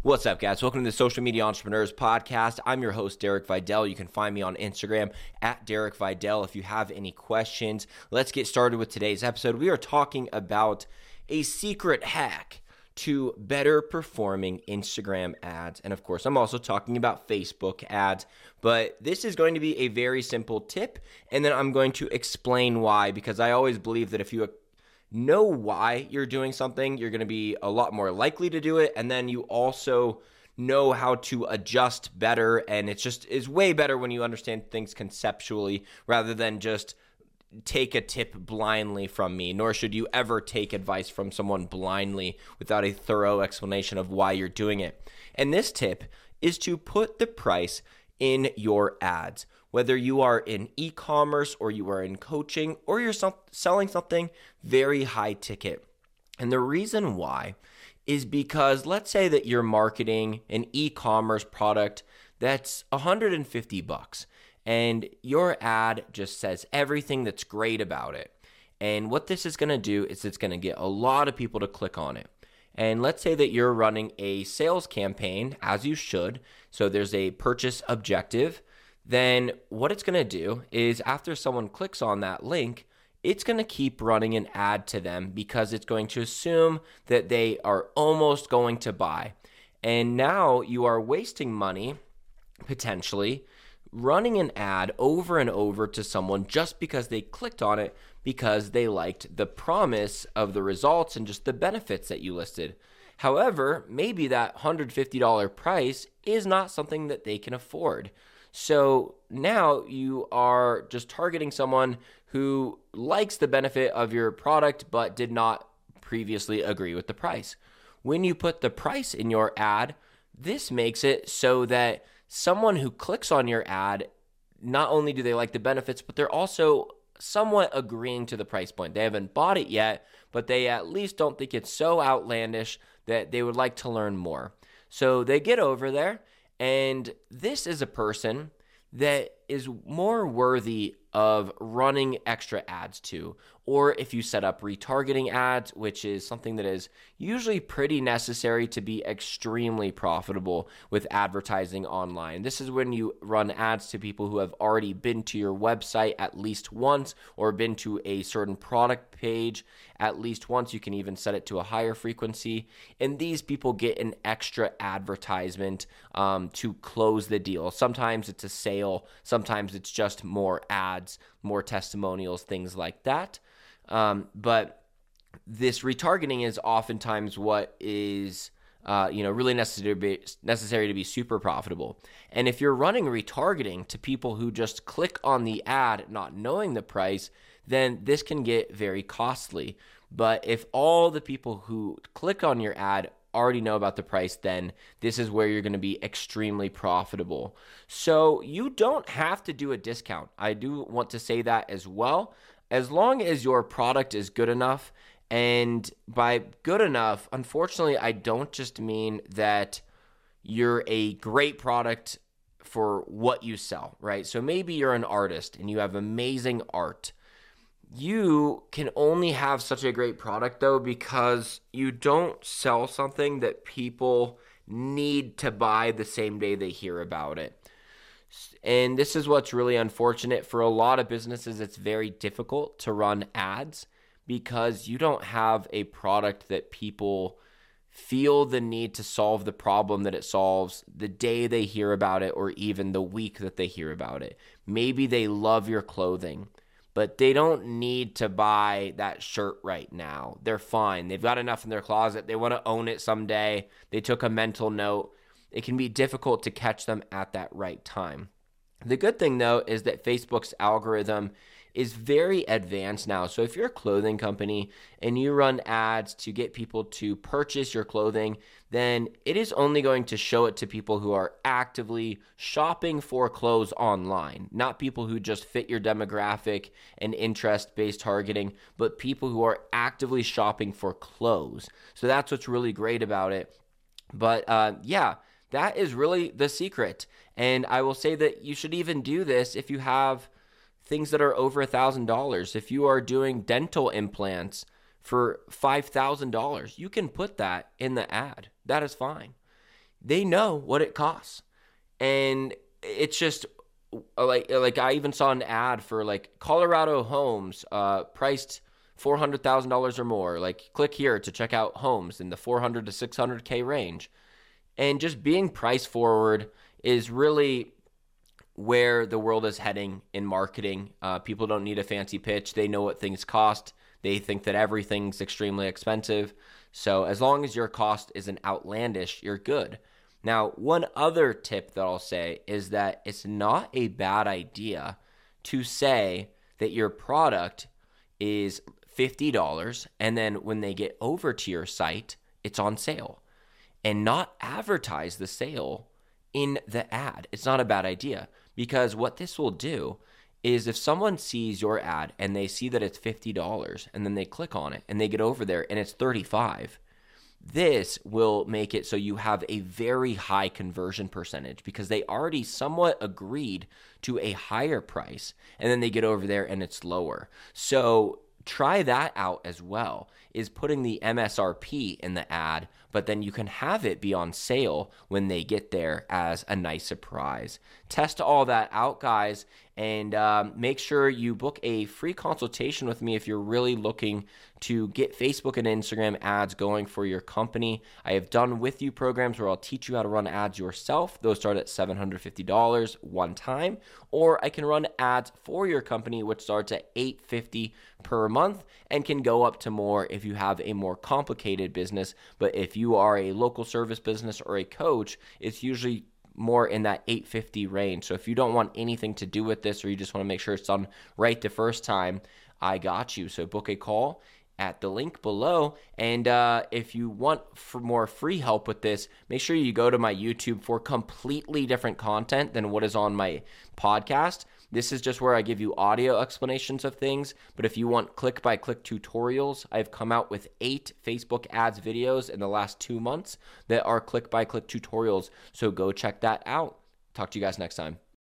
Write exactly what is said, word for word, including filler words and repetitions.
What's up, guys? Welcome to the Social Media Entrepreneurs Podcast. I'm your host, Derek Vidal. You can find me on Instagram at Derek Vidal. If you have any questions, let's get started with today's episode. We are talking about a secret hack to better performing Instagram ads. And of course, I'm also talking about Facebook ads, but this is going to be a very simple tip. And then I'm going to explain why, because I always believe that if you know why you're doing something, you're going to be a lot more likely to do it. And then you also know how to adjust better. And it's just is way better when you understand things conceptually rather than just take a tip blindly from me. Nor should you ever take advice from someone blindly without a thorough explanation of why you're doing it. And this tip is to put the price in your ads. Whether you are in e-commerce or you are in coaching or you're selling something very high ticket. And the reason why is because let's say that you're marketing an e-commerce product that's one hundred fifty bucks and your ad just says everything that's great about it. And what this is going to do is it's going to get a lot of people to click on it. And let's say that you're running a sales campaign, as you should. So there's a purchase objective. Then what it's going to do is after someone clicks on that link, it's going to keep running an ad to them because it's going to assume that they are almost going to buy. And now you are wasting money, potentially, running an ad over and over to someone just because they clicked on it because they liked the promise of the results and just the benefits that you listed. However, maybe that one hundred fifty dollars price is not something that they can afford. So now you are just targeting someone who likes the benefit of your product but did not previously agree with the price. When you put the price in your ad, this makes it so that someone who clicks on your ad, not only do they like the benefits, but they're also somewhat agreeing to the price point. They haven't bought it yet, but they at least don't think it's so outlandish that they would like to learn more. So they get over there. And this is a person that is more worthy of running extra ads to. Or if you set up retargeting ads, which is something that is usually pretty necessary to be extremely profitable with advertising online. This is when you run ads to people who have already been to your website at least once or been to a certain product page at least once. You can even set it to a higher frequency. And these people get an extra advertisement um, to close the deal. Sometimes it's a sale. Sometimes it's just more ads, more testimonials, things like that. Um, but this retargeting is oftentimes what is, uh, you know, really necessary to be, necessary to be super profitable. And if you're running retargeting to people who just click on the ad not knowing the price, then this can get very costly. But if all the people who click on your ad already know about the price, then this is where you're going to be extremely profitable. So you don't have to do a discount. I do want to say that as well. As long as your product is good enough, and by good enough, unfortunately, I don't just mean that you're a great product for what you sell, right? So maybe you're an artist and you have amazing art. You can only have such a great product though because you don't sell something that people need to buy the same day they hear about it. And this is what's really unfortunate. For a lot of businesses, it's very difficult to run ads because you don't have a product that people feel the need to solve the problem that it solves the day they hear about it or even the week that they hear about it. Maybe they love your clothing, but they don't need to buy that shirt right now. They're fine. They've got enough in their closet. They want to own it someday. They took a mental note. It can be difficult to catch them at that right time. The good thing, though, is that Facebook's algorithm is very advanced now. So if you're a clothing company and you run ads to get people to purchase your clothing, then it is only going to show it to people who are actively shopping for clothes online, not people who just fit your demographic and interest-based targeting, but people who are actively shopping for clothes. So that's what's really great about it. But uh, yeah, that is really the secret. And I will say that you should even do this if you have things that are over one thousand dollars. If you are doing dental implants for five thousand dollars, you can put that in the ad. That is fine. they know what it costs. And it's just like, like I even saw an ad for like Colorado homes, uh, priced four hundred thousand dollars or more. Like, click here to check out homes in the four hundred to six hundred K range. And just being price forward is really where the world is heading in marketing. Uh, people don't need a fancy pitch. They know what things cost. They think that everything's extremely expensive. So as long as your cost isn't outlandish, you're good. Now, one other tip that I'll say is that it's not a bad idea to say that your product is fifty dollars, and then when they get over to your site, it's on sale, and not advertise the sale in the ad. It's not a bad idea, because what this will do is if someone sees your ad and they see that it's fifty dollars and then they click on it and they get over there and it's thirty-five dollars, this will make it so you have a very high conversion percentage because they already somewhat agreed to a higher price and then they get over there and it's lower. So try that out as well, is putting the M S R P in the ad, but then you can have it be on sale when they get there as a nice surprise. Test all that out, guys, and um, make sure you book a free consultation with me if you're really looking to get Facebook and Instagram ads going for your company. I have done with you programs where I'll teach you how to run ads yourself. Those start at seven hundred fifty dollars one time, or I can run ads for your company, which starts at eight hundred fifty dollars per month and can go up to more if you have a more complicated business. But if you are a local service business or a coach, it's usually more in that eight hundred fifty dollars range. So if you don't want anything to do with this, or you just want to make sure it's done right the first time, I got you. So book a call at the link below. And uh, if you want for more free help with this, make sure you go to my YouTube for completely different content than what is on my podcast. This is just where I give you audio explanations of things. But if you want click-by-click tutorials, I've come out with eight Facebook ads videos in the last two months that are click-by-click tutorials. So go check that out. Talk to you guys next time.